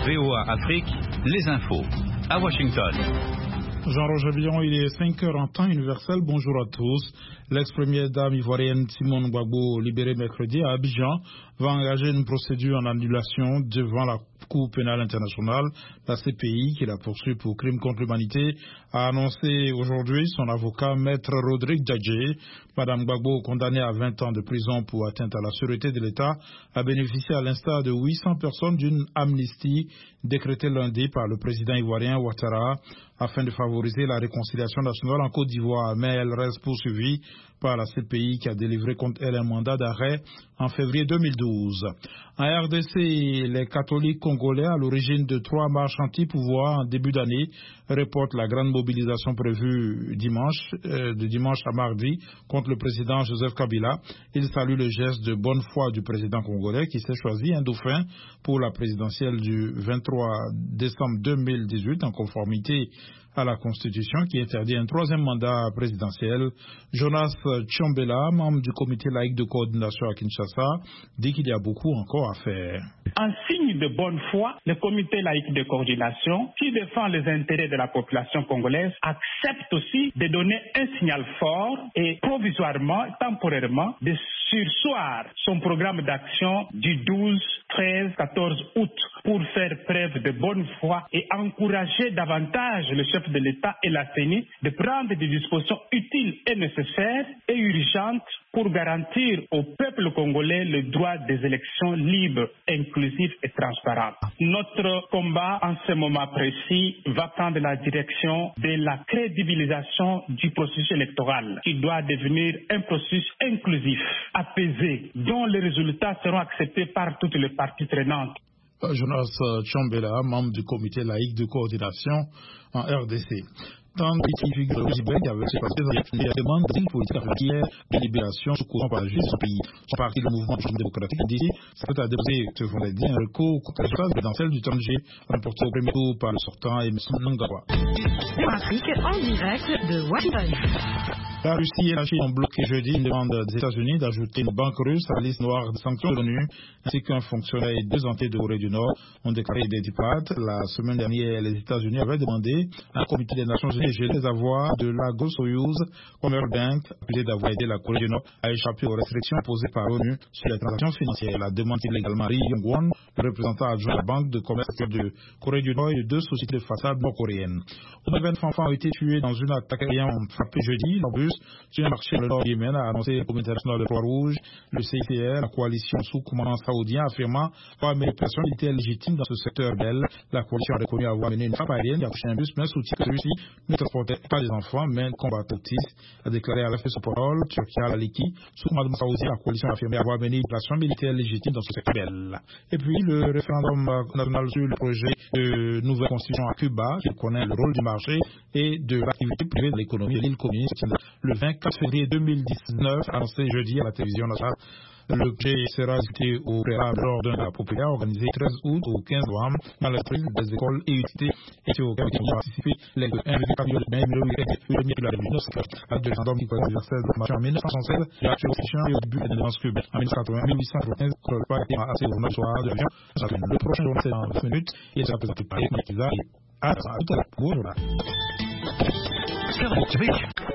VOA Afrique, les infos. À Washington. Jean-Roger Villon, il est 5 heures en temps universel. Bonjour à tous. L'ex-première dame ivoirienne Simone Gbagbo, libérée mercredi à Abidjan, va engager une procédure en annulation devant la Cour pénale internationale, la CPI, qui la poursuit pour crimes contre l'humanité, a annoncé aujourd'hui son avocat, Maître Rodrigue Djadjé. Madame Gbagbo, condamnée à 20 ans de prison pour atteinte à la sûreté de l'État, a bénéficié à l'instar de 800 personnes d'une amnistie décrétée lundi par le président ivoirien Ouattara afin de favoriser la réconciliation nationale en Côte d'Ivoire. Mais elle reste poursuivie par la CPI qui a délivré contre elle un mandat d'arrêt en février 2012. En RDC, les catholiques congolais à l'origine de 3 marches anti-pouvoir en début d'année reportent la grande mobilisation prévue de dimanche à mardi contre le président Joseph Kabila. Ils saluent le geste de bonne foi du président congolais qui s'est choisi un dauphin pour la présidentielle du 23 décembre 2018 en conformité à la Constitution qui interdit un 3e mandat présidentiel. Jonas Tchombela, membre du comité laïque de coordination à Kinshasa, dit qu'il y a beaucoup encore à faire. En signe de bonne foi, le comité laïque de coordination, qui défend les intérêts de la population congolaise, accepte aussi de donner un signal fort et provisoirement, temporairement, de surseoir son programme d'action du 12, 13, 14 août pour faire preuve de bonne foi et encourager davantage le chef de l'État et la CENI de prendre des dispositions utiles et nécessaires et urgentes pour garantir au peuple congolais le droit des élections libres, inclusives et transparentes. Notre combat en ce moment précis va prendre la direction de la crédibilisation du processus électoral qui doit devenir un processus inclusif, apaisé, dont les résultats seront acceptés par toutes les parties prenantes. Jonas Tchombela, membre du comité laïque de coordination en RDC. Tant que figure Jibek avec ses partis et demande d'une politique africaine de libération sous courant par la justice du pays. Son parti, le mouvement démocratique, dit s'apprête à déposer ce vendredi un recours contre le résultat présidentiel du Tanger remporté au premier tour par le sortant Emerson Mnangagwa. Afrique en direct de Washington. La Russie et la Chine ont bloqué jeudi une demande des États-Unis d'ajouter une banque russe à la liste noire des sanctions de l'ONU, ainsi qu'un fonctionnaire et 2 entités de Corée du Nord ont déclaré des diplomates. La semaine dernière, les États-Unis avaient demandé à un comité des Nations Unies de geler les avoirs de la Gosoyuz Commerce Bank, accusé d'avoir aidé la Corée du Nord à échapper aux restrictions imposées par l'ONU sur les transactions financières. La demande également Ri Yong-won, le représentant adjoint de la Banque de commerce de Corée du Nord et de 2 sociétés de façade nord-coréennes. 20 enfants ont été tués dans une attaque ayant frappé jeudi l'embus sur un marché dans le nord du Yémen, a annoncé le comité international de Croix-Rouge, le CICR, la coalition sous commandement saoudien, affirmant avoir mené personnes militaires légitimes dans ce secteur d'elle. La coalition a reconnu avoir mené une frappe aérienne qui a touché un bus, mais soutient que celui-ci ne transportait pas des enfants, mais combattant a déclaré à la fin de parole Turquia Al-Maliki, sous commandement saoudien. La coalition a affirmé avoir mené une opération militaire légitime dans ce secteur d'elle. Et puis, le référendum national sur le projet de nouvelle constitution à Cuba, qui connaît le rôle du marché et de l'activité privée de l'économie de l'île communiste, le 24 février 2019, annoncé jeudi à la télévision nationale. Le projet sera discuté au préalable lors d'un populaire organisé 13 août au 15 novembre dans l'esprit des écoles et unités et auxquelles ont participé les 1,4 million de la Réunion à deux référendums qui connaissent l'exercice de formation en 1976 et l'actuelle constitution et au début de l'indépendance cubaine en 1895 que le pas été assez au soir de l'avion. Le prochain jour c'est dans 20 minutes et sera présenté par Makiza et à tout à l'heure.